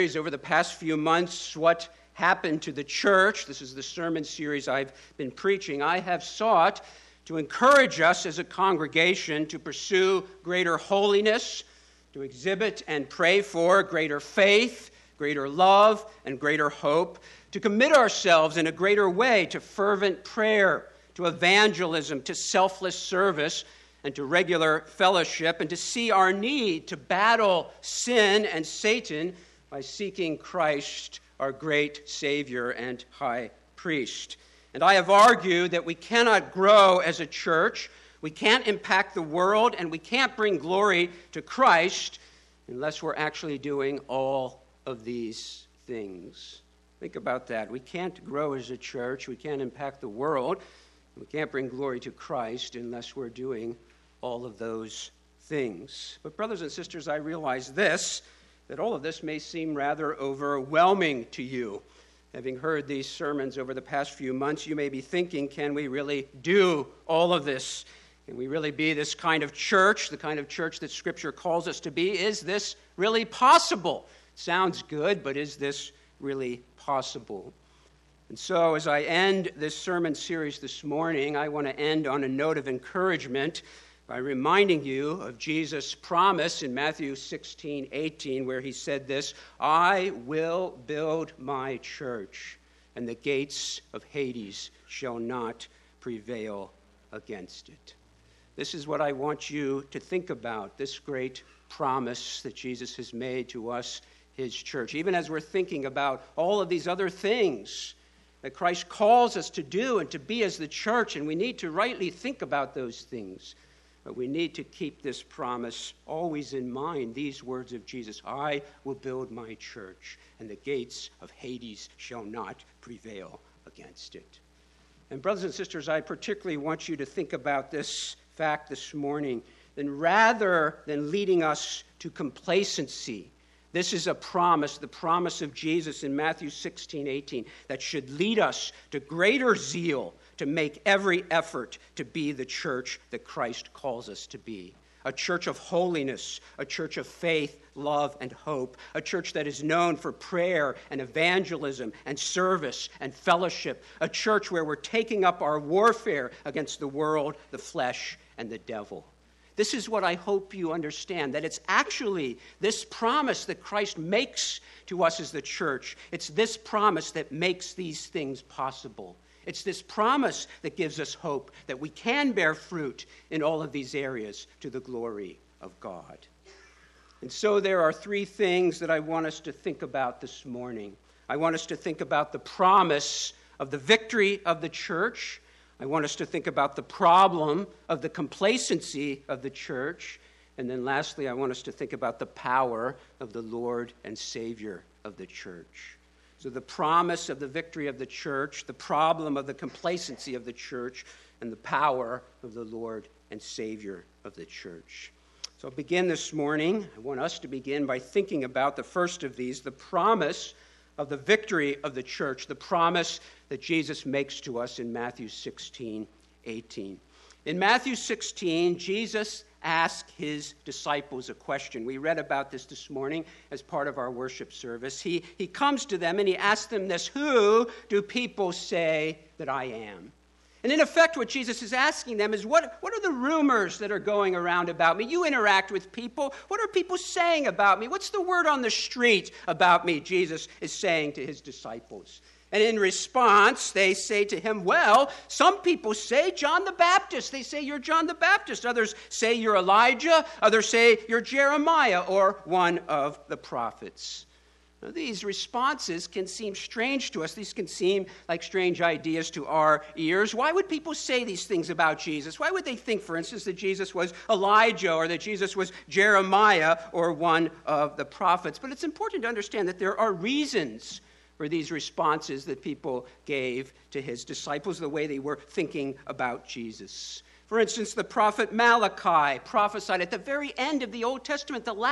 Over the past few months, what happened to the church? This is the sermon series I've been preaching. I have sought to encourage us as a congregation to pursue greater holiness, to exhibit and pray for greater faith, greater love, and greater hope, to commit ourselves in a greater way to fervent prayer, to evangelism, to selfless service, and to regular fellowship, and to see our need to battle sin and Satan by seeking Christ, our great Savior and High Priest. And I have argued that we cannot grow as a church, we can't impact the world, and we can't bring glory to Christ unless we're actually doing all of these things. Think about that. We can't grow as a church, we can't impact the world, we can't bring glory to Christ unless we're doing all of those things. But brothers and sisters, I realize this, that all of this may seem rather overwhelming to you. Having heard these sermons over the past few months, you may be thinking, can we really do all of this? Can we really be this kind of church, the kind of church that Scripture calls us to be? Is this really possible? Sounds good, but is this really possible? And so as I end this sermon series this morning, I want to end on a note of encouragement by reminding you of Jesus' promise in Matthew 16:18, where he said this, "I will build my church, and the gates of Hades shall not prevail against it." This is what I want you to think about, this great promise that Jesus has made to us, his church. Even as we're thinking about all of these other things that Christ calls us to do and to be as the church, and we need to rightly think about those things. But we need to keep this promise always in mind, these words of Jesus, "I will build my church, and the gates of Hades shall not prevail against it." And brothers and sisters, I particularly want you to think about this fact this morning, that rather than leading us to complacency, this is a promise, the promise of Jesus in Matthew 16:18, that should lead us to greater zeal, to make every effort to be the church that Christ calls us to be. A church of holiness, a church of faith, love, and hope. A church that is known for prayer and evangelism and service and fellowship. A church where we're taking up our warfare against the world, the flesh, and the devil. This is what I hope you understand, that it's actually this promise that Christ makes to us as the church. It's this promise that makes these things possible. It's this promise that gives us hope that we can bear fruit in all of these areas to the glory of God. And so there are three things that I want us to think about this morning. I want us to think about the promise of the victory of the church. I want us to think about the problem of the complacency of the church. And then lastly, I want us to think about the power of the Lord and Savior of the church. So the promise of the victory of the church, the problem of the complacency of the church, and the power of the Lord and Savior of the church. So I'll begin this morning. I want us to begin by thinking about the first of these, the promise of the victory of the church, the promise that Jesus makes to us in Matthew 16:18. In Matthew 16, Jesus asked his disciples a question. We read about this morning as part of our worship service. He comes to them and he asks them this, "Who do people say that I am?" And in effect, what Jesus is asking them is, what are the rumors that are going around about me? You interact with people. What are people saying about me? What's the word on the street about me? Jesus is saying to his disciples. And in response, they say to him, well, some people say John the Baptist. They say you're John the Baptist. Others say you're Elijah. Others say you're Jeremiah or one of the prophets. Now, these responses can seem strange to us. These can seem like strange ideas to our ears. Why would people say these things about Jesus? Why would they think, for instance, that Jesus was Elijah or that Jesus was Jeremiah or one of the prophets? But it's important to understand that there are reasons for these responses that people gave to his disciples, the way they were thinking about Jesus. For instance, the prophet Malachi prophesied at the very end of the Old Testament, the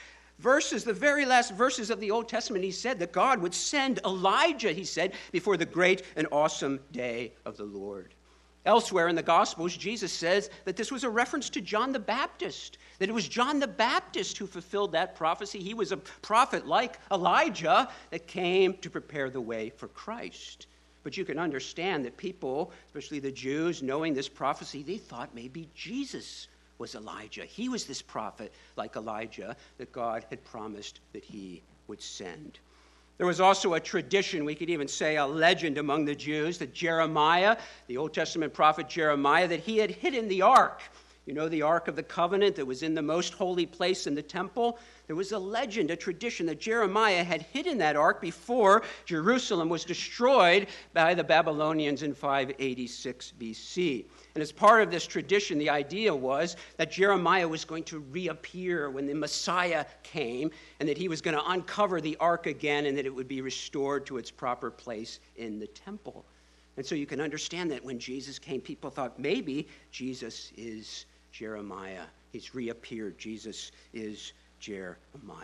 very last verses of the Old Testament, he said that God would send Elijah, he said, before the great and awesome day of the Lord. Elsewhere in the Gospels, Jesus says that this was a reference to John the Baptist, that it was John the Baptist who fulfilled that prophecy. He was a prophet like Elijah that came to prepare the way for Christ. But you can understand that people, especially the Jews, knowing this prophecy, they thought maybe Jesus was Elijah. He was this prophet like Elijah that God had promised that he would send. There was also a tradition, we could even say a legend among the Jews, that Jeremiah, the Old Testament prophet Jeremiah, that he had hidden the ark. You know, the Ark of the Covenant that was in the most holy place in the temple. There was a legend, a tradition that Jeremiah had hidden that ark before Jerusalem was destroyed by the Babylonians in 586 BC. And as part of this tradition, the idea was that Jeremiah was going to reappear when the Messiah came, and that he was going to uncover the ark again, and that it would be restored to its proper place in the temple. And so you can understand that when Jesus came, people thought maybe Jesus is Jeremiah. He's reappeared. Jesus is Jeremiah.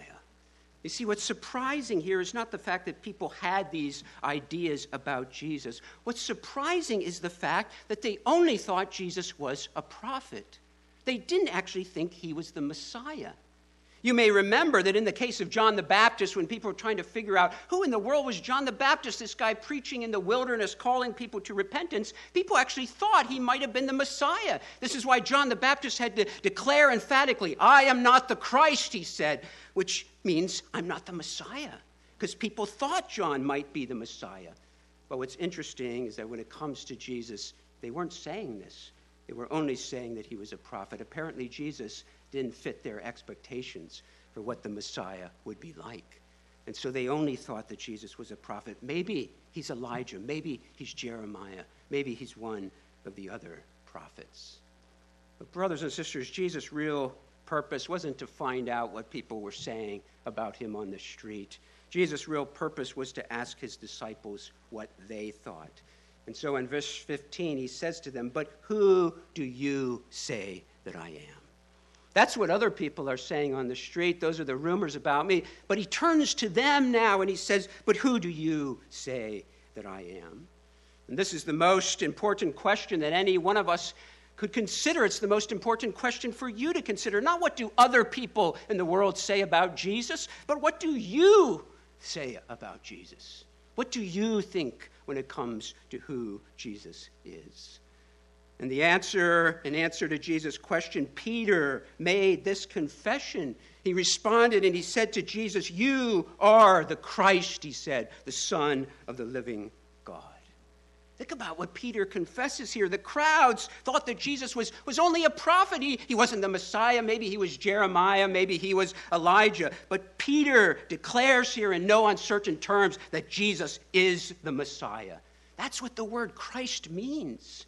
You see, what's surprising here is not the fact that people had these ideas about Jesus. What's surprising is the fact that they only thought Jesus was a prophet. They didn't actually think he was the Messiah. You may remember that in the case of John the Baptist, when people were trying to figure out who in the world was John the Baptist, this guy preaching in the wilderness, calling people to repentance, people actually thought he might have been the Messiah. This is why John the Baptist had to declare emphatically, "I am not the Christ," he said, which means I'm not the Messiah, because people thought John might be the Messiah. But what's interesting is that when it comes to Jesus, they weren't saying this. They were only saying that he was a prophet. Apparently, Jesus didn't fit their expectations for what the Messiah would be like. And so they only thought that Jesus was a prophet. Maybe he's Elijah. Maybe he's Jeremiah. Maybe he's one of the other prophets. But brothers and sisters, Jesus' real purpose wasn't to find out what people were saying about him on the street. Jesus' real purpose was to ask his disciples what they thought. And so in verse 15, he says to them, "But who do you say that I am?" That's what other people are saying on the street. Those are the rumors about me. But he turns to them now and he says, "But who do you say that I am?" And this is the most important question that any one of us could consider. It's the most important question for you to consider. Not what do other people in the world say about Jesus, but what do you say about Jesus? What do you think when it comes to who Jesus is? And in answer to Jesus' question, Peter made this confession. He responded and he said to Jesus, "You are the Christ," he said, "the Son of the living God." Think about what Peter confesses here. The crowds thought that Jesus was only a prophet. He wasn't the Messiah. Maybe he was Jeremiah. Maybe he was Elijah. But Peter declares here in no uncertain terms that Jesus is the Messiah. That's what the word Christ means.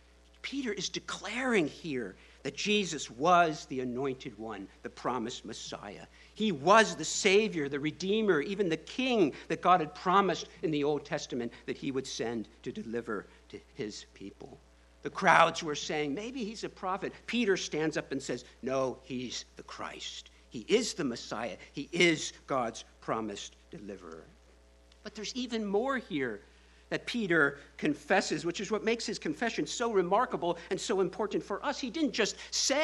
Peter is declaring here that Jesus was the anointed one, the promised Messiah. He was the Savior, the Redeemer, even the King that God had promised in the Old Testament that he would send to deliver to his people. The crowds were saying, maybe he's a prophet. Peter stands up and says, no, he's the Christ. He is the Messiah. He is God's promised deliverer. But there's even more here that Peter confesses, which is what makes his confession so remarkable and so important for us. He didn't just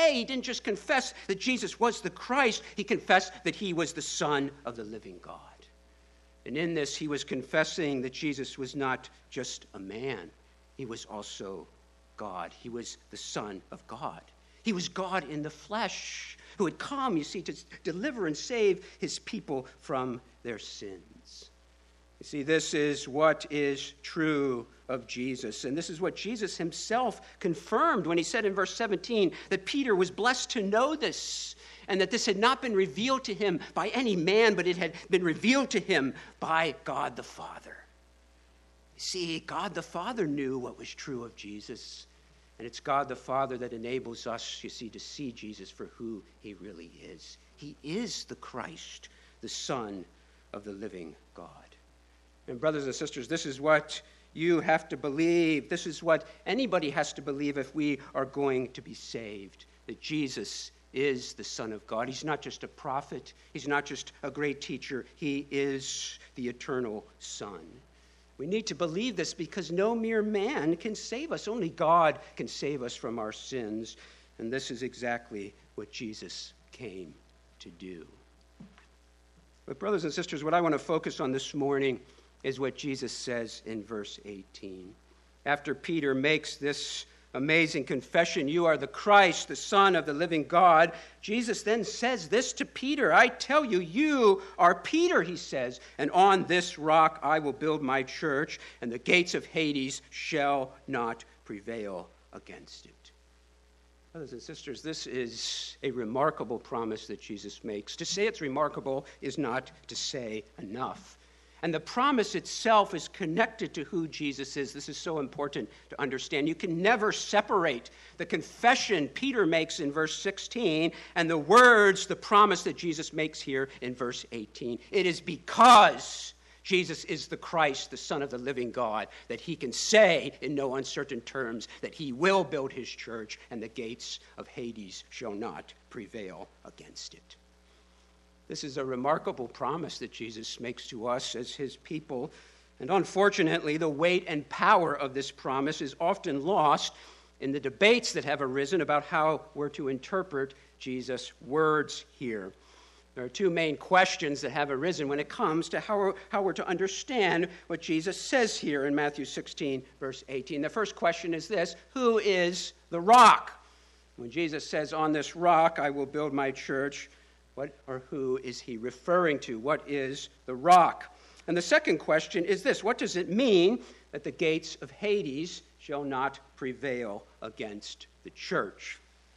confess that Jesus was the Christ. He confessed that he was the Son of the living God. And in this, he was confessing that Jesus was not just a man. He was also God. He was the Son of God. He was God in the flesh who had come, you see, to deliver and save his people from their sins. You see, this is what is true of Jesus. And this is what Jesus himself confirmed when he said in verse 17 that Peter was blessed to know this, and that this had not been revealed to him by any man, but it had been revealed to him by God the Father. You see, God the Father knew what was true of Jesus. And it's God the Father that enables us, you see, to see Jesus for who he really is. He is the Christ, the Son of the living God. And brothers and sisters, this is what you have to believe. This is what anybody has to believe if we are going to be saved, that Jesus is the Son of God. He's not just a prophet. He's not just a great teacher. He is the eternal Son. We need to believe this because no mere man can save us. Only God can save us from our sins. And this is exactly what Jesus came to do. But brothers and sisters, what I want to focus on this morning is what Jesus says in verse 18. After Peter makes this amazing confession, "You are the Christ, the Son of the living God," Jesus then says this to Peter. "I tell you, you are Peter," he says, "and on this rock I will build my church, and the gates of Hades shall not prevail against it." Brothers and sisters, this is a remarkable promise that Jesus makes. To say it's remarkable is not to say enough. And the promise itself is connected to who Jesus is. This is so important to understand. You can never separate the confession Peter makes in verse 16 and the words, the promise that Jesus makes here in verse 18. It is because Jesus is the Christ, the Son of the living God, that he can say in no uncertain terms that he will build his church and the gates of Hades shall not prevail against it. This is a remarkable promise that Jesus makes to us as his people. And unfortunately, the weight and power of this promise is often lost in the debates that have arisen about how we're to interpret Jesus' words here. There are two main questions that have arisen when it comes to how we're to understand what Jesus says here in Matthew 16, verse 18. The first question is this: who is the rock? When Jesus says, "On this rock I will build my church," what or who is he referring to? What is the rock? And the second question is this: what does it mean that the gates of Hades shall not prevail against the church?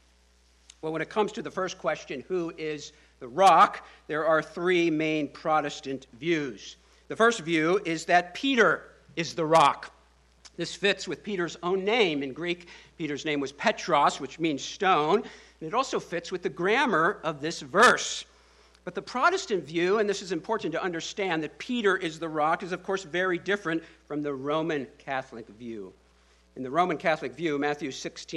Well, when it comes to the first question, who is the rock, there are three main Protestant views. The first view is that Peter is the rock. This fits with Peter's own name. In Greek, Peter's name was Petros, which means stone. And it also fits with the grammar of this verse. But the Protestant view, and this is important to understand, that Peter is the rock, is of course very different from the Roman Catholic view. In the Roman Catholic view, Matthew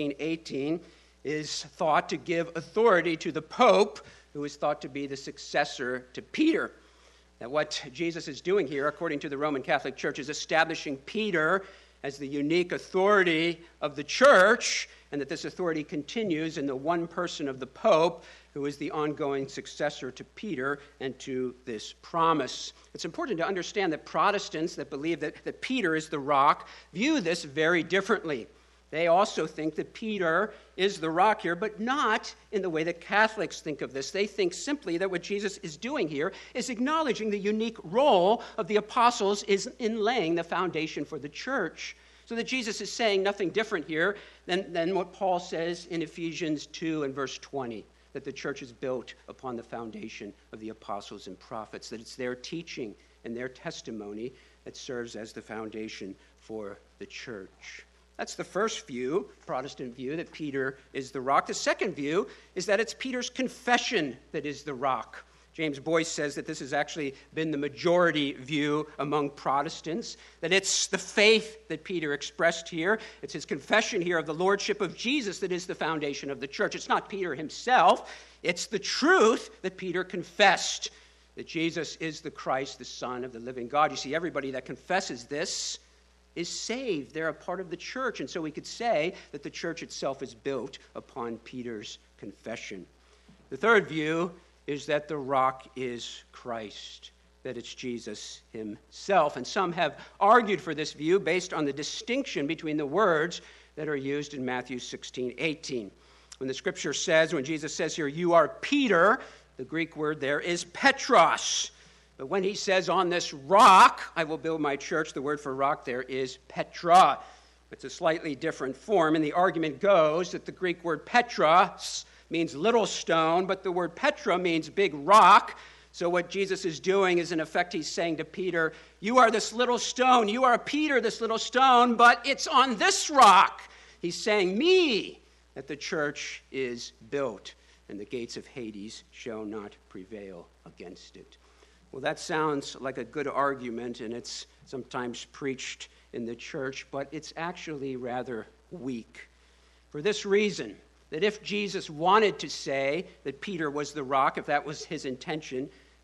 16:18 is thought to give authority to the Pope, who is thought to be the successor to Peter. Now, what Jesus is doing here, according to the Roman Catholic Church, is establishing Peter as the unique authority of the church, and that this authority continues in the one person of the Pope, who is the ongoing successor to Peter and to this promise. It's important to understand that Protestants that believe that Peter is the rock view this very differently. They also think that Peter is the rock here, but not in the way that Catholics think of this. They think simply that what Jesus is doing here is acknowledging the unique role of the apostles in laying the foundation for the church. So that Jesus is saying nothing different here than what Paul says in Ephesians 2 and verse 20, that the church is built upon the foundation of the apostles and prophets, that it's their teaching and their testimony that serves as the foundation for the church. That's the first view, Protestant view, that Peter is the rock. The second view is that it's Peter's confession that is the rock. James Boyce says that this has actually been the majority view among Protestants, that it's the faith that Peter expressed here. It's his confession here of the lordship of Jesus that is the foundation of the church. It's not Peter himself. It's the truth that Peter confessed, that Jesus is the Christ, the Son of the living God. You see, everybody that confesses this is saved. They're a part of the church. And so we could say that the church itself is built upon Peter's confession. The third view is that the rock is Christ, that it's Jesus himself. And some have argued for this view based on the distinction between the words that are used in Matthew 16:18. When the scripture says, when Jesus says here, "You are Peter," the Greek word there is Petros. But when he says, "On this rock I will build my church," the word for rock there is Petra. It's a slightly different form, and the argument goes that the Greek word Petros means little stone, but the word Petra means big rock. So what Jesus is doing is, in effect, he's saying to Peter, "You are this little stone. You are Peter, this little stone, but it's on this rock." He's saying, me, that the church is built, and the gates of Hades shall not prevail against it. Well, that sounds like a good argument, and it's sometimes preached in the church, but it's actually rather weak. For this reason, that if Jesus wanted to say that Peter was the rock, if that was his intention,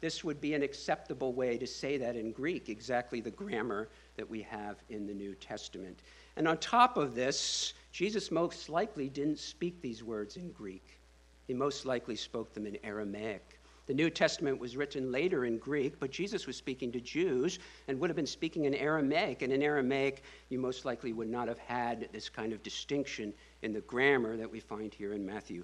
this would be an acceptable way to say that in Greek, exactly the grammar that we have in the New Testament. And on top of this, Jesus most likely didn't speak these words in Greek. He most likely spoke them in Aramaic. The New Testament was written later in Greek, but Jesus was speaking to Jews and would have been speaking in Aramaic. And in Aramaic, you most likely would not have had this kind of distinction in the grammar that we find here in Matthew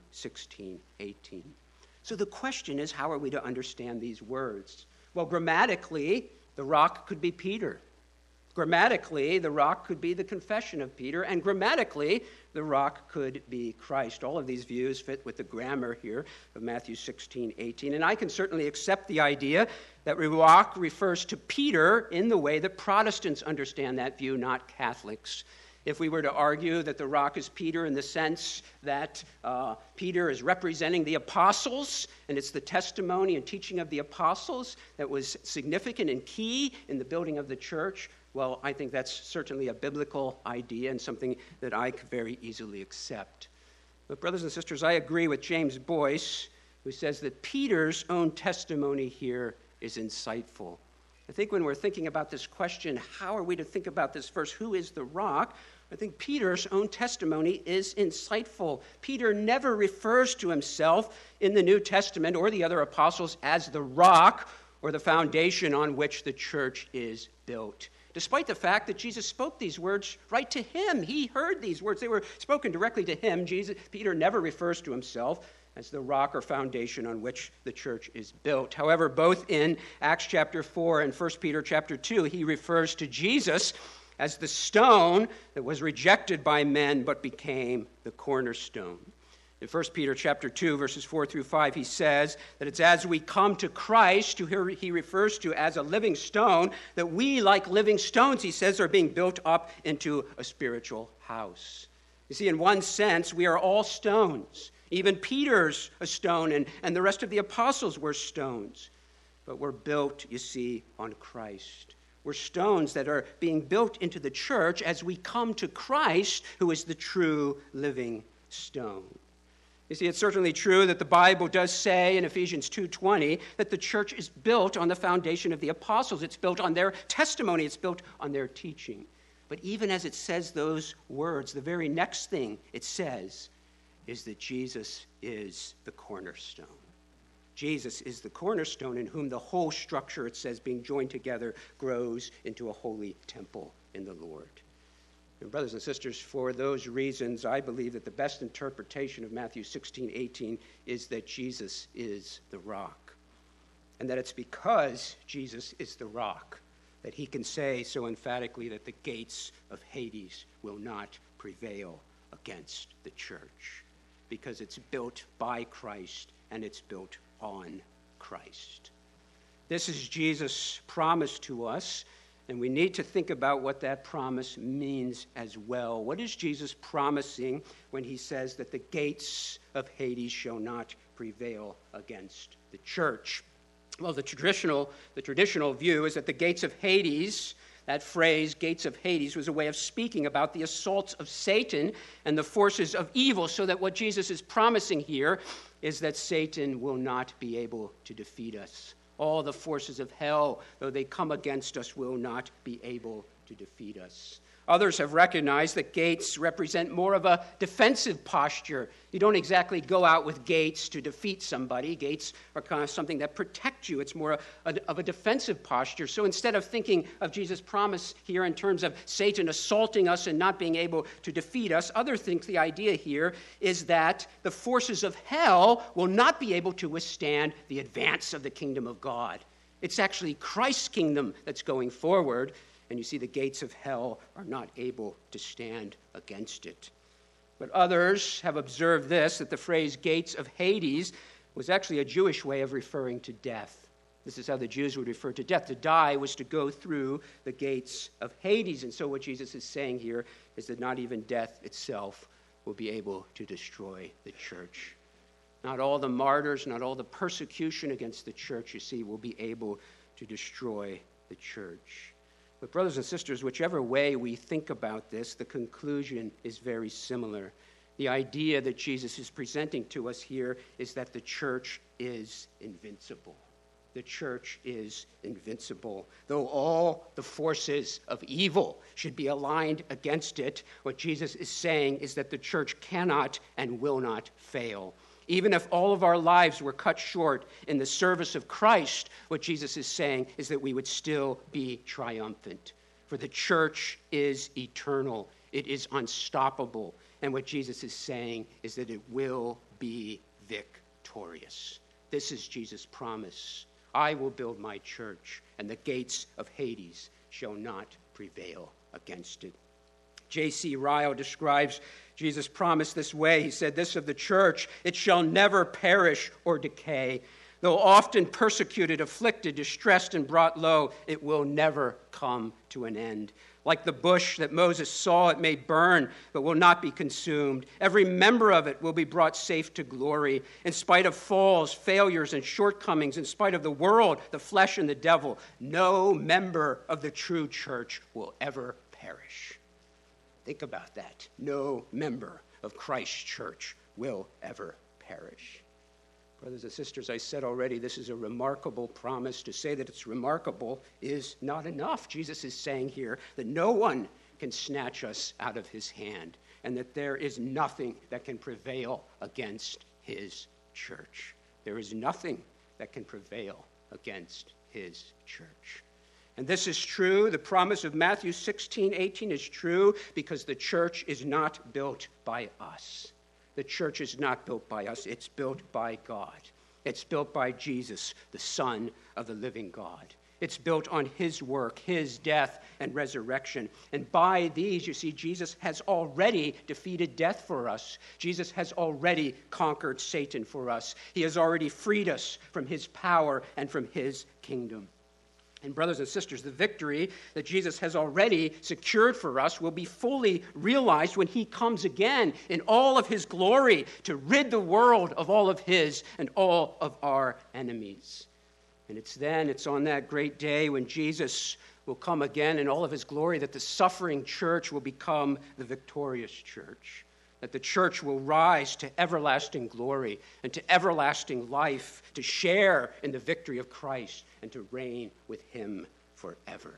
16:18. So the question is, how are we to understand these words? Well, grammatically, the rock could be Peter. Grammatically, the rock could be the confession of Peter, and grammatically, the rock could be Christ. All of these views fit with the grammar here of Matthew 16:18, and I can certainly accept the idea that rock refers to Peter in the way that Protestants understand that view, not Catholics. If we were to argue that the rock is Peter in the sense that Peter is representing the apostles, and it's the testimony and teaching of the apostles that was significant and key in the building of the church, well, I think that's certainly a biblical idea and something that I could very easily accept. But brothers and sisters, I agree with James Boyce, who says that Peter's own testimony here is insightful. I think when we're thinking about this question, how are we to think about this verse, who is the rock? I think Peter's own testimony is insightful. Peter never refers to himself in the New Testament or the other apostles as the rock or the foundation on which the church is built, despite the fact that Jesus spoke these words right to him. He heard these words. They were spoken directly to him. Peter never refers to himself as the rock or foundation on which the church is built. However, both in Acts chapter 4 and 1 Peter chapter 2, he refers to Jesus as the stone that was rejected by men but became the cornerstone. In 1 Peter chapter 2, verses 4 through 5, he says that it's as we come to Christ, who he refers to as a living stone, that we, like living stones, he says, are being built up into a spiritual house. You see, in one sense, we are all stones. Even Peter's a stone, and the rest of the apostles were stones. But we're built, you see, on Christ. We're stones that are being built into the church as we come to Christ, who is the true living stone. You see, it's certainly true that the Bible does say in Ephesians 2:20 that the church is built on the foundation of the apostles. It's built on their testimony. It's built on their teaching. But even as it says those words, the very next thing it says is that Jesus is the cornerstone. Jesus is the cornerstone in whom the whole structure, it says, being joined together, grows into a holy temple in the Lord. And brothers and sisters, for those reasons, I believe that the best interpretation of Matthew 16:18 is that Jesus is the rock. And that it's because Jesus is the rock that he can say so emphatically that the gates of Hades will not prevail against the church. Because it's built by Christ and it's built on Christ. This is Jesus' promise to us, and we need to think about what that promise means as well. What is Jesus promising when he says that the gates of Hades shall not prevail against the church? Well, the traditional view is that the gates of Hades, that phrase, gates of Hades, was a way of speaking about the assaults of Satan and the forces of evil, so that what Jesus is promising here is that Satan will not be able to defeat us. All the forces of hell, though they come against us, will not be able to defeat us. Others have recognized that gates represent more of a defensive posture. You don't exactly go out with gates to defeat somebody. Gates are kind of something that protect you. It's more of a defensive posture. So instead of thinking of Jesus' promise here in terms of Satan assaulting us and not being able to defeat us, others think the idea here is that the forces of hell will not be able to withstand the advance of the kingdom of God. It's actually Christ's kingdom that's going forward. And you see, the gates of hell are not able to stand against it. But others have observed this, that the phrase gates of Hades was actually a Jewish way of referring to death. This is how the Jews would refer to death. To die was to go through the gates of Hades. And so what Jesus is saying here is that not even death itself will be able to destroy the church. Not all the martyrs, not all the persecution against the church, you see, will be able to destroy the church. But brothers and sisters, whichever way we think about this, the conclusion is very similar. The idea that Jesus is presenting to us here is that the church is invincible. the church is invincible. Though all the forces of evil should be aligned against it, what Jesus is saying is that the church cannot and will not fail. Even if all of our lives were cut short in the service of Christ, what Jesus is saying is that we would still be triumphant. For the church is eternal. It is unstoppable. And what Jesus is saying is that it will be victorious. This is Jesus' promise. I will build my church, and the gates of Hades shall not prevail against it. J.C. Ryle describes Jesus' promise this way. He said this of the church: it shall never perish or decay. Though often persecuted, afflicted, distressed, and brought low, it will never come to an end. Like the bush that Moses saw, it may burn, but will not be consumed. Every member of it will be brought safe to glory. In spite of falls, failures, and shortcomings, in spite of the world, the flesh, and the devil, no member of the true church will ever perish. Think about that. No member of Christ's church will ever perish. Brothers and sisters, I said already, this is a remarkable promise. To say that it's remarkable is not enough. Jesus is saying here that no one can snatch us out of his hand, and that there is nothing that can prevail against his church. There is nothing that can prevail against his church. And this is true. The promise of Matthew 16:18 is true because the church is not built by us. The church is not built by us. It's built by God. It's built by Jesus, the Son of the living God. It's built on his work, his death and resurrection. And by these, you see, Jesus has already defeated death for us. Jesus has already conquered Satan for us. He has already freed us from his power and from his kingdom. And brothers and sisters, the victory that Jesus has already secured for us will be fully realized when he comes again in all of his glory to rid the world of all of his and all of our enemies. And it's on that great day when Jesus will come again in all of his glory that the suffering church will become the victorious church. That the church will rise to everlasting glory and to everlasting life, to share in the victory of Christ and to reign with him forever.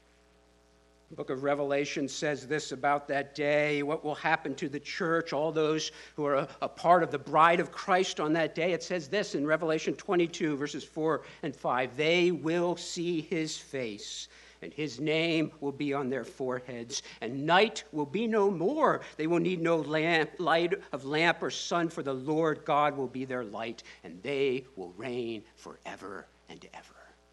The book of Revelation says this about that day, what will happen to the church, all those who are a part of the bride of Christ on that day. It says this in Revelation 22, verses 4 and 5. They will see his face, and his name will be on their foreheads, and night will be no more. They will need no light of lamp or sun, for the Lord God will be their light, and they will reign forever and ever.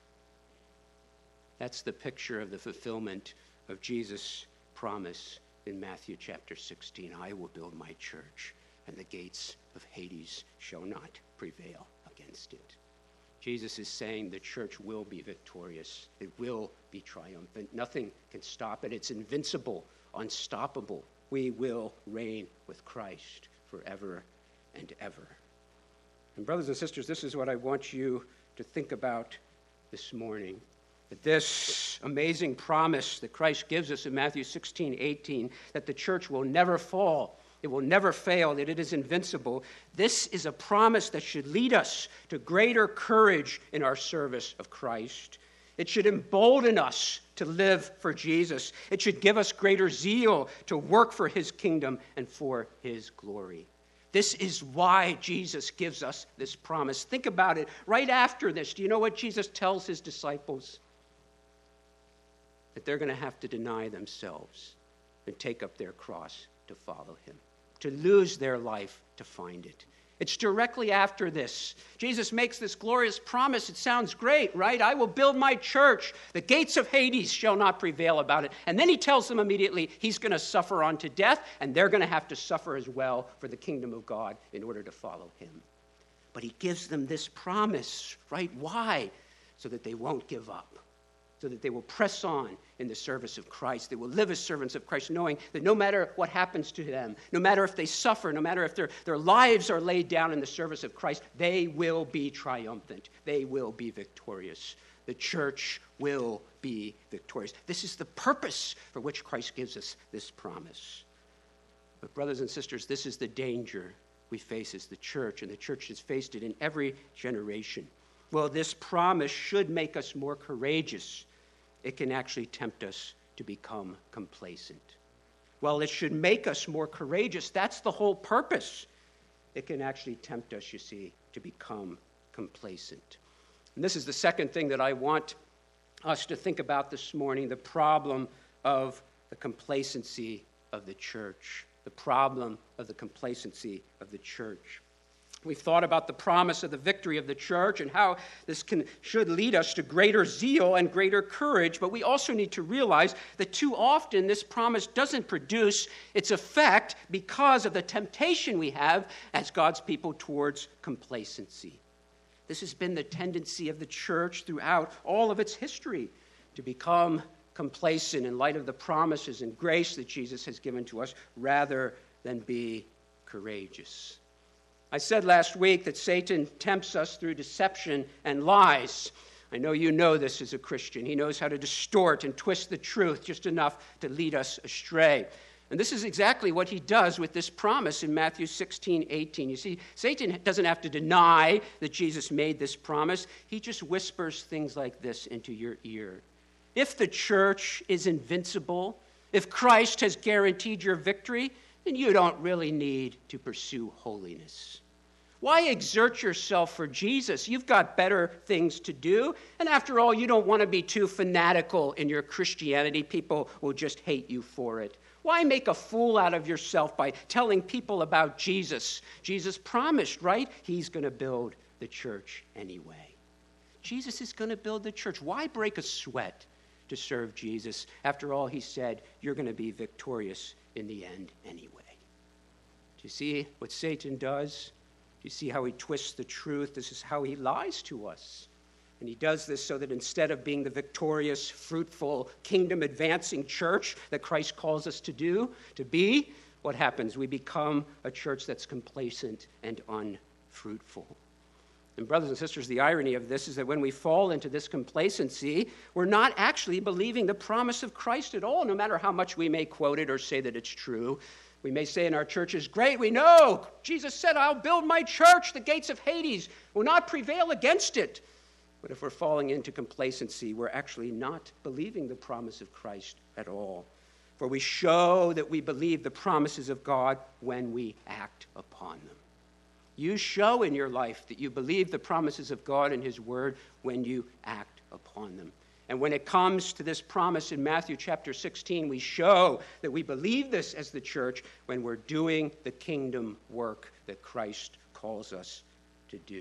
That's the picture of the fulfillment of Jesus' promise in Matthew chapter 16. I will build my church, and the gates of Hades shall not prevail against it. Jesus is saying the church will be victorious. It will be triumphant. Nothing can stop it. It's invincible, unstoppable. We will reign with Christ forever and ever. And brothers and sisters, this is what I want you to think about this morning. That this amazing promise that Christ gives us in Matthew 16:18, that the church will never fall, it will never fail, that it is invincible. This is a promise that should lead us to greater courage in our service of Christ. It should embolden us to live for Jesus. It should give us greater zeal to work for his kingdom and for his glory. This is why Jesus gives us this promise. Think about it. Right after this, do you know what Jesus tells his disciples? That they're going to have to deny themselves and take up their cross to follow him, to lose their life to find it. It's directly after this. Jesus makes this glorious promise. It sounds great, right? I will build my church. The gates of Hades shall not prevail about it. And then he tells them immediately he's going to suffer unto death, and they're going to have to suffer as well for the kingdom of God in order to follow him. But he gives them this promise, right? Why? So that they won't give up. So that they will press on in the service of Christ. They will live as servants of Christ, knowing that no matter what happens to them, no matter if they suffer, no matter if their lives are laid down in the service of Christ, they will be triumphant. They will be victorious. The church will be victorious. This is the purpose for which Christ gives us this promise. But brothers and sisters, this is the danger we face as the church, and the church has faced it in every generation. well, this promise should make us more courageous. It can actually tempt us to become complacent. Well, it should make us more courageous. That's the whole purpose. It can actually tempt us, you see, to become complacent. And this is the second thing that I want us to think about this morning, the problem of the complacency of the church. The problem of the complacency of the church. We've thought about the promise of the victory of the church and how this should lead us to greater zeal and greater courage, but we also need to realize that too often this promise doesn't produce its effect because of the temptation we have as God's people towards complacency. This has been the tendency of the church throughout all of its history, to become complacent in light of the promises and grace that Jesus has given to us rather than be courageous. I said last week that Satan tempts us through deception and lies. I know you know this as a Christian. He knows how to distort and twist the truth just enough to lead us astray. And this is exactly what he does with this promise in Matthew 16:18. You see, Satan doesn't have to deny that Jesus made this promise. He just whispers things like this into your ear. If the church is invincible, if Christ has guaranteed your victory, then you don't really need to pursue holiness. Why exert yourself for Jesus? You've got better things to do. And after all, you don't want to be too fanatical in your Christianity. People will just hate you for it. Why make a fool out of yourself by telling people about Jesus? Jesus promised, right? He's going to build the church anyway. Jesus is going to build the church. Why break a sweat to serve Jesus? After all, he said, you're going to be victorious in the end anyway. Do you see what Satan does? Do you see how he twists the truth? This is how he lies to us. And he does this so that instead of being the victorious, fruitful, kingdom-advancing church that Christ calls us to be, what happens? We become a church that's complacent and unfruitful. And brothers and sisters, the irony of this is that when we fall into this complacency, we're not actually believing the promise of Christ at all, no matter how much we may quote it or say that it's true. We may say in our churches, great, we know. Jesus said, I'll build my church. The gates of Hades will not prevail against it. But if we're falling into complacency, we're actually not believing the promise of Christ at all. For we show that we believe the promises of God when we act upon them. You show in your life that you believe the promises of God and his word when you act upon them. And when it comes to this promise in Matthew chapter 16, we show that we believe this as the church when we're doing the kingdom work that Christ calls us to do.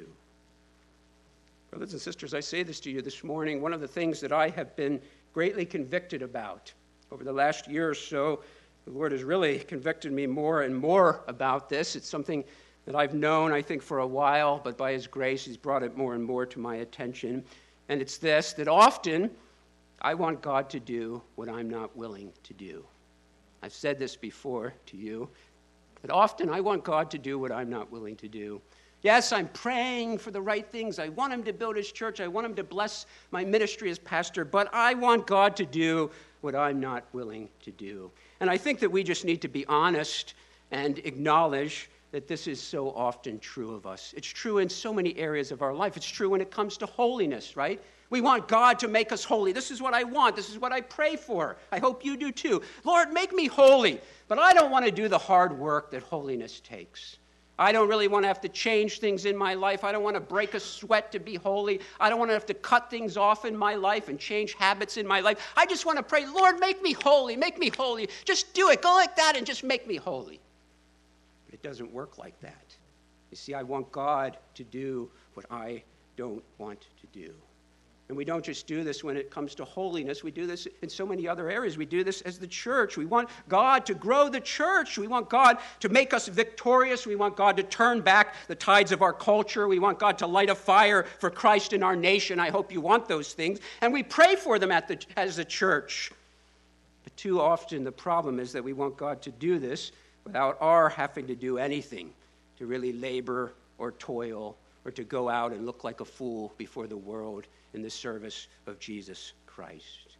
Brothers and sisters, I say this to you this morning. One of the things that I have been greatly convicted about over the last year or so, the Lord has really convicted me more and more about this. It's something that I've known, I think, for a while, but by his grace, he's brought it more and more to my attention. And it's this, that often I want God to do what I'm not willing to do. I've said this before to you, but often I want God to do what I'm not willing to do. Yes, I'm praying for the right things. I want him to build his church. I want him to bless my ministry as pastor, but I want God to do what I'm not willing to do. And I think that we just need to be honest and acknowledge that this is so often true of us. It's true in so many areas of our life. It's true when it comes to holiness, right? We want God to make us holy. This is what I want. This is what I pray for. I hope you do too. Lord, make me holy. But I don't want to do the hard work that holiness takes. I don't really want to have to change things in my life. I don't want to break a sweat to be holy. I don't want to have to cut things off in my life and change habits in my life. I just want to pray, Lord, make me holy. Make me holy. Just do it. Go like that and just make me holy. But it doesn't work like that. You see, I want God to do what I don't want to do. And we don't just do this when it comes to holiness. We do this in so many other areas. We do this as the church. We want God to grow the church. We want God to make us victorious. We want God to turn back the tides of our culture. We want God to light a fire for Christ in our nation. I hope you want those things. And we pray for them as a church. But too often the problem is that we want God to do this without our having to do anything to really labor or toil or to go out and look like a fool before the world in the service of Jesus Christ.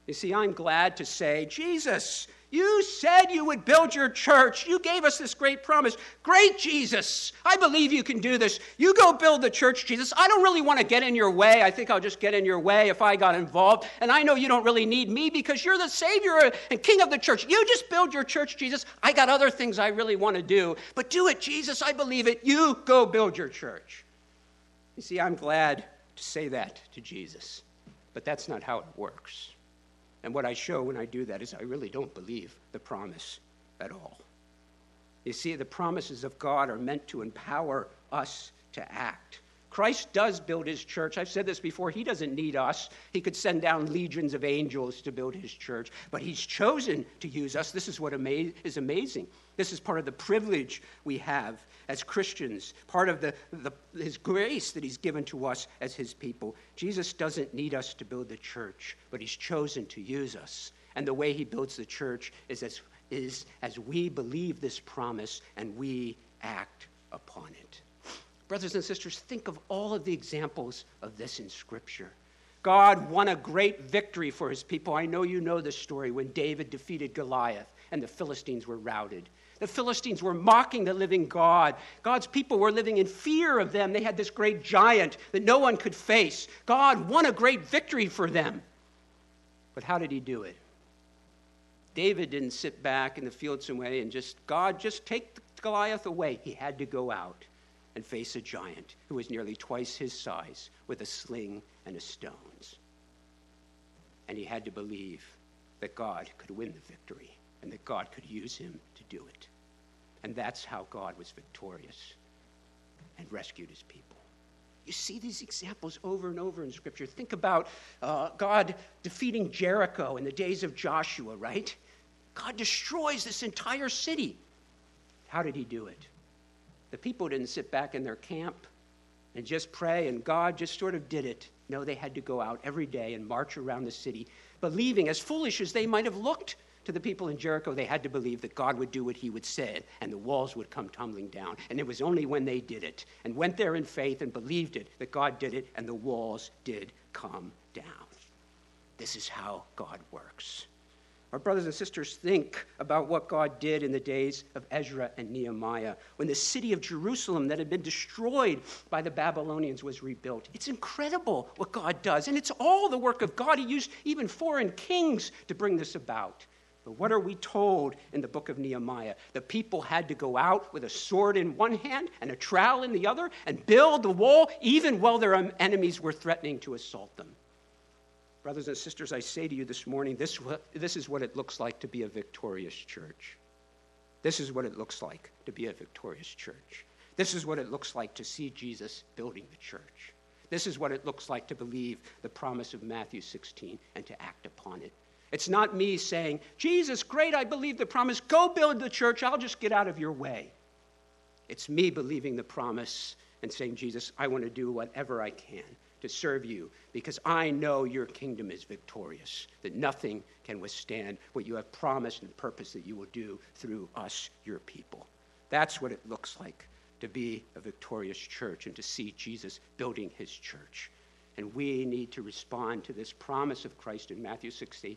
You see, I'm glad to say, Jesus, you said you would build your church. You gave us this great promise. Great, Jesus. I believe you can do this. You go build the church, Jesus. I don't really want to get in your way. I think I'll just get in your way if I got involved. And I know you don't really need me because you're the Savior and King of the church. You just build your church, Jesus. I got other things I really want to do. But do it, Jesus. I believe it. You go build your church. You see, I'm glad to say that to Jesus. But that's not how it works. And what I show when I do that is I really don't believe the promise at all. You see, the promises of God are meant to empower us to act. Christ does build his church. I've said this before. He doesn't need us. He could send down legions of angels to build his church. But he's chosen to use us. This is what is amazing. This is part of the privilege we have as Christians, part of his grace that he's given to us as his people. Jesus doesn't need us to build the church, but he's chosen to use us. And the way he builds the church is as we believe this promise and we act upon it. Brothers and sisters, think of all of the examples of this in Scripture. God won a great victory for his people. I know you know this story when David defeated Goliath and the Philistines were routed. The Philistines were mocking the living God. God's people were living in fear of them. They had this great giant that no one could face. God won a great victory for them. But how did he do it? David didn't sit back in the field some way and just take Goliath away. He had to go out and face a giant who was nearly twice his size with a sling and a stones. And he had to believe that God could win the victory and that God could use him to do it. And that's how God was victorious and rescued his people. You see these examples over and over in Scripture. Think about God defeating Jericho in the days of Joshua, right? God destroys this entire city. How did he do it? The people didn't sit back in their camp and just pray, and God just sort of did it. No, they had to go out every day and march around the city, believing, as foolish as they might have looked to the people in Jericho, they had to believe that God would do what he would say, and the walls would come tumbling down. And it was only when they did it and went there in faith and believed it that God did it, and the walls did come down. This is how God works. Our brothers and sisters, think about what God did in the days of Ezra and Nehemiah, when the city of Jerusalem that had been destroyed by the Babylonians was rebuilt. It's incredible what God does, and it's all the work of God. He used even foreign kings to bring this about. But what are we told in the book of Nehemiah? The people had to go out with a sword in one hand and a trowel in the other and build the wall even while their enemies were threatening to assault them. Brothers and sisters, I say to you this morning, this is what it looks like to be a victorious church. This is what it looks like to be a victorious church. This is what it looks like to see Jesus building the church. This is what it looks like to believe the promise of Matthew 16 and to act upon it. It's not me saying, Jesus, great, I believe the promise. Go build the church. I'll just get out of your way. It's me believing the promise and saying, Jesus, I want to do whatever I can to serve you because I know your kingdom is victorious, that nothing can withstand what you have promised and purpose that you will do through us, your people. That's what it looks like to be a victorious church and to see Jesus building his church. And we need to respond to this promise of Christ in Matthew 16,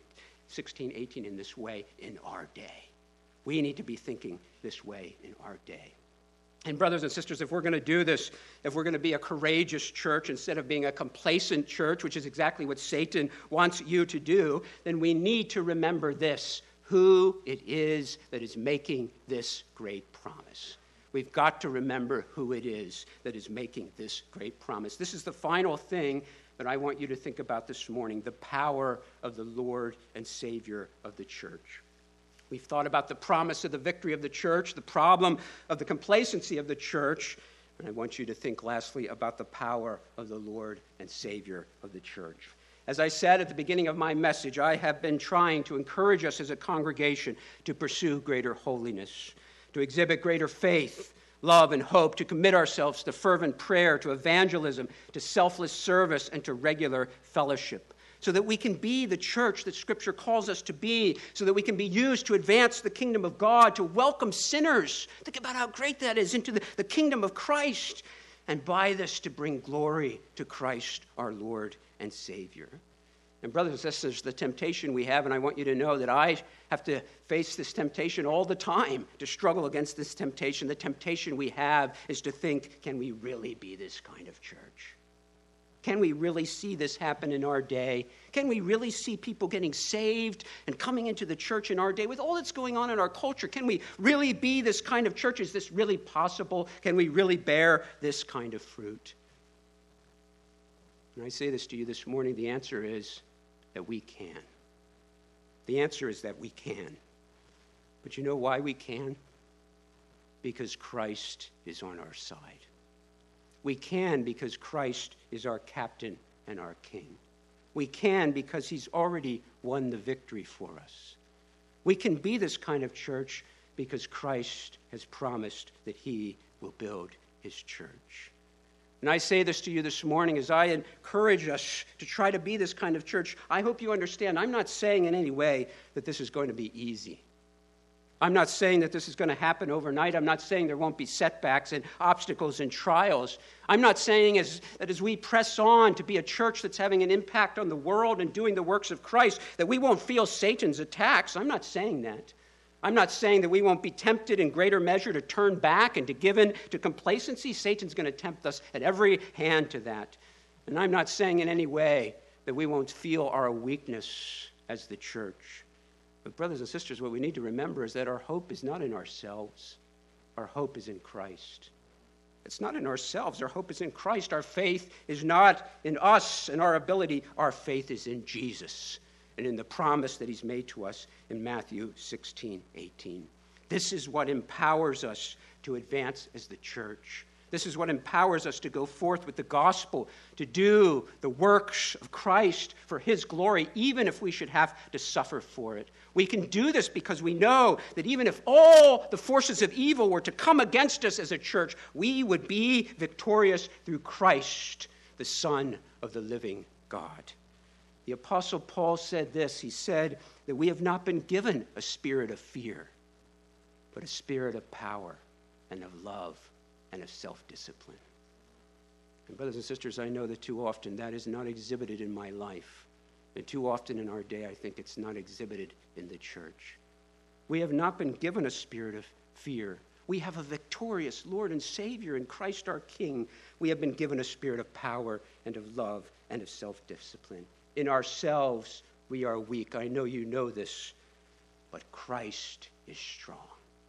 18 in this way in our day. We need to be thinking this way in our day. And brothers and sisters, if we're going to do this, if we're going to be a courageous church instead of being a complacent church, which is exactly what Satan wants you to do, then we need to remember this, who it is that is making this great promise. We've got to remember who it is that is making this great promise. This is the final thing that I want you to think about this morning, the power of the Lord and Savior of the church. We've thought about the promise of the victory of the church, the problem of the complacency of the church, and I want you to think lastly about the power of the Lord and Savior of the church. As I said at the beginning of my message, I have been trying to encourage us as a congregation to pursue greater holiness, to exhibit greater faith, love, and hope, to commit ourselves to fervent prayer, to evangelism, to selfless service, and to regular fellowship, so that we can be the church that Scripture calls us to be, so that we can be used to advance the kingdom of God, to welcome sinners. Think about how great that is, into the kingdom of Christ, and by this to bring glory to Christ, our Lord and Savior. And brothers and sisters, the temptation we have, and I want you to know that I have to face this temptation all the time, to struggle against this temptation. The temptation we have is to think, can we really be this kind of church? Can we really see this happen in our day? Can we really see people getting saved and coming into the church in our day with all that's going on in our culture? Can we really be this kind of church? Is this really possible? Can we really bear this kind of fruit? And I say this to you this morning, the answer is that we can. The answer is that we can. But you know why we can? Because Christ is on our side. We can because Christ is our captain and our king. We can because he's already won the victory for us. We can be this kind of church because Christ has promised that he will build his church. And I say this to you this morning as I encourage us to try to be this kind of church. I hope you understand, I'm not saying in any way that this is going to be easy. I'm not saying that this is going to happen overnight. I'm not saying there won't be setbacks and obstacles and trials. I'm not saying that as we press on to be a church that's having an impact on the world and doing the works of Christ, that we won't feel Satan's attacks. I'm not saying that. I'm not saying that we won't be tempted in greater measure to turn back and to give in to complacency. Satan's going to tempt us at every hand to that. And I'm not saying in any way that we won't feel our weakness as the church. But brothers and sisters, what we need to remember is that our hope is not in ourselves. Our hope is in Christ. It's not in ourselves. Our hope is in Christ. Our faith is not in us and our ability. Our faith is in Jesus and in the promise that he's made to us in Matthew 16:18. This is what empowers us to advance as the church. This is what empowers us to go forth with the gospel, to do the works of Christ for his glory, even if we should have to suffer for it. We can do this because we know that even if all the forces of evil were to come against us as a church, we would be victorious through Christ, the Son of the living God. The Apostle Paul said this. He said that we have not been given a spirit of fear, but a spirit of power and of love and of self-discipline. And brothers and sisters, I know that too often that is not exhibited in my life. And too often in our day, I think it's not exhibited in the church. We have not been given a spirit of fear. We have a victorious Lord and Savior in Christ our King. We have been given a spirit of power and of love and of self-discipline. In ourselves, we are weak. I know you know this, but Christ is strong.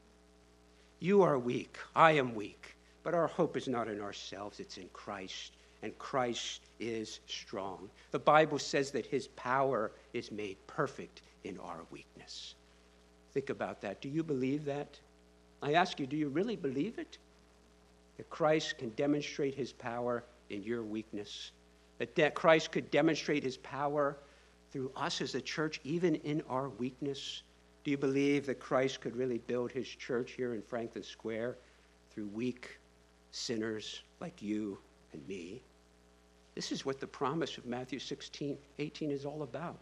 You are weak. I am weak. But our hope is not in ourselves. It's in Christ. And Christ is strong. The Bible says that his power is made perfect in our weakness. Think about that. Do you believe that? I ask you, do you really believe it? That Christ can demonstrate his power in your weakness? That Christ could demonstrate his power through us as a church, even in our weakness? Do you believe that Christ could really build his church here in Franklin Square through weak sinners like you and me? This is what the promise of Matthew 16:18 is all about.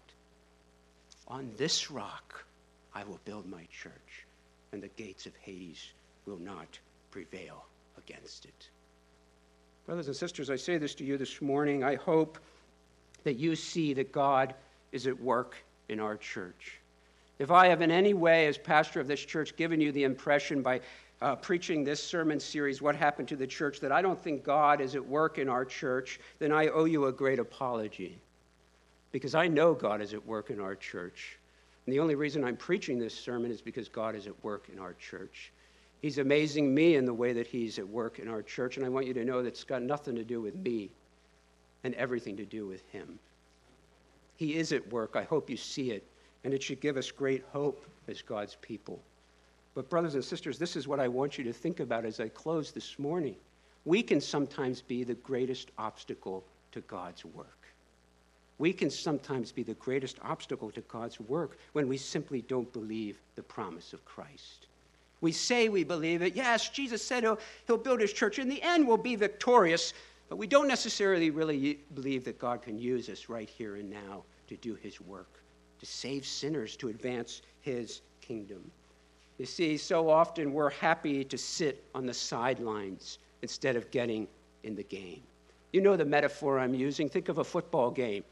On this rock I will build my church, and the gates of Hades will not prevail against it. Brothers and sisters, I say this to you this morning. I hope that you see that God is at work in our church. If I have in any way, as pastor of this church, given you the impression by preaching this sermon series, What Happened to the Church, that I don't think God is at work in our church, then I owe you a great apology. Because I know God is at work in our church. And the only reason I'm preaching this sermon is because God is at work in our church. He's amazing me in the way that he's at work in our church, and I want you to know that it's got nothing to do with me and everything to do with him. He is at work. I hope you see it, and it should give us great hope as God's people. But brothers and sisters, this is what I want you to think about as I close this morning. We can sometimes be the greatest obstacle to God's work. We can sometimes be the greatest obstacle to God's work when we simply don't believe the promise of Christ. We say we believe it. Yes, Jesus said he'll build his church. In the end, we'll be victorious. But we don't necessarily really believe that God can use us right here and now to do his work, to save sinners, to advance his kingdom. You see, so often we're happy to sit on the sidelines instead of getting in the game. You know the metaphor I'm using. Think of a football game.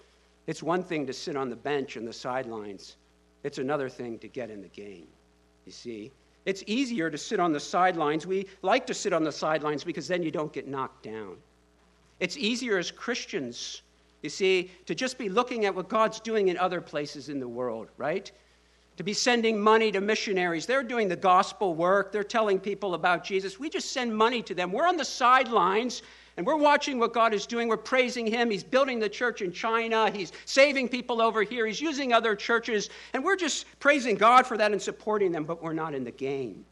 It's one thing to sit on the bench and the sidelines. It's another thing to get in the game, you see. It's easier to sit on the sidelines. We like to sit on the sidelines because then you don't get knocked down. It's easier as Christians, you see, to just be looking at what God's doing in other places in the world, right? To be sending money to missionaries. They're doing the gospel work. They're telling people about Jesus. We just send money to them. We're on the sidelines, and we're watching what God is doing. We're praising him. He's building the church in China. He's saving people over here. He's using other churches. And we're just praising God for that and supporting them, but we're not in the game.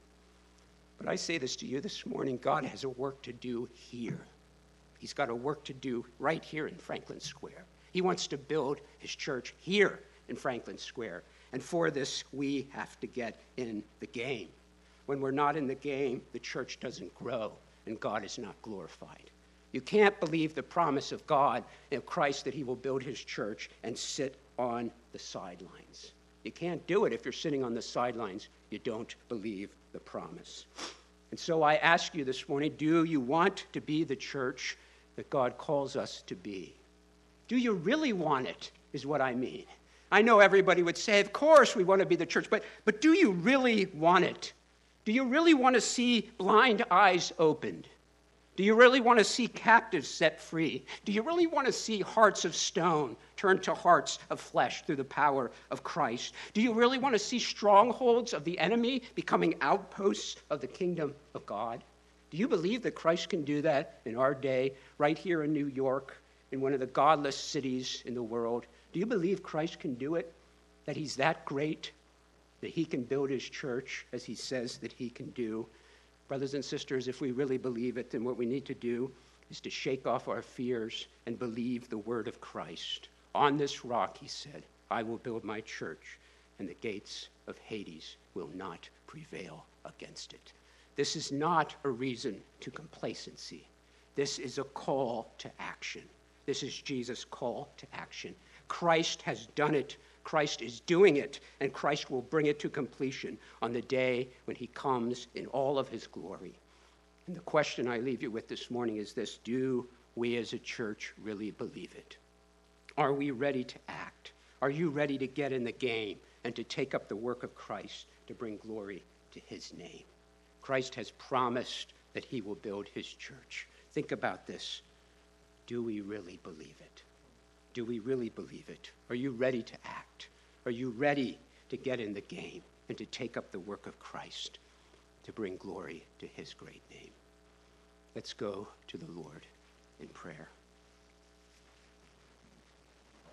But I say this to you this morning. God has a work to do here. He's got a work to do right here in Franklin Square. He wants to build his church here in Franklin Square. And for this, we have to get in the game. When we're not in the game, the church doesn't grow and God is not glorified. You can't believe the promise of God and Christ that he will build his church and sit on the sidelines. You can't do it if you're sitting on the sidelines. You don't believe the promise. And so I ask you this morning, do you want to be the church that God calls us to be? Do you really want it, is what I mean. I know everybody would say, of course we want to be the church, but do you really want it? Do you really want to see blind eyes opened? Do you really want to see captives set free? Do you really want to see hearts of stone turned to hearts of flesh through the power of Christ? Do you really want to see strongholds of the enemy becoming outposts of the kingdom of God? Do you believe that Christ can do that in our day, right here in New York, in one of the godless cities in the world? Do you believe Christ can do it? That he's that great? That he can build his church as he says that he can do? Brothers and sisters, if we really believe it, then what we need to do is to shake off our fears and believe the word of Christ. On this rock, he said, I will build my church, and the gates of Hades will not prevail against it. This is not a reason to complacency. This is a call to action. This is Jesus' call to action. Christ has done it. Christ is doing it, and Christ will bring it to completion on the day when he comes in all of his glory. And the question I leave you with this morning is this: do we as a church really believe it? Are we ready to act? Are you ready to get in the game and to take up the work of Christ to bring glory to his name? Christ has promised that he will build his church. Think about this. Do we really believe it? Do we really believe it? Are you ready to act? Are you ready to get in the game and to take up the work of Christ to bring glory to his great name? Let's go to the Lord in prayer.